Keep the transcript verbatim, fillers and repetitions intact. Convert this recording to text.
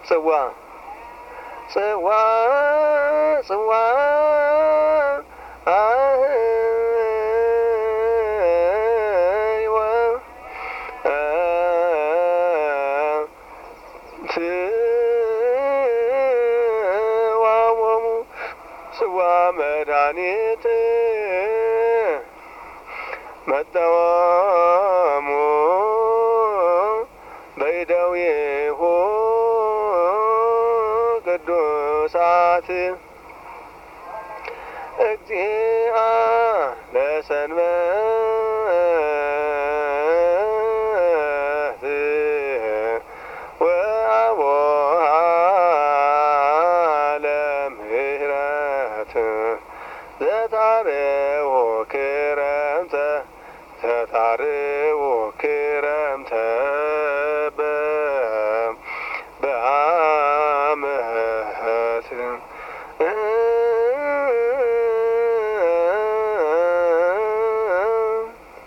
ጽዋ ጽዋ ጽዋ አይዋ ትዋወሙ ጽዋ መድኃኒት መጠወሙ በይደዊሁ ቅዱሳት እግዚአ ለሰንበት ወአቡሃ ለምህረት ዘታርዎ ክረምተ ዘታርዎ ክረምተ በአመት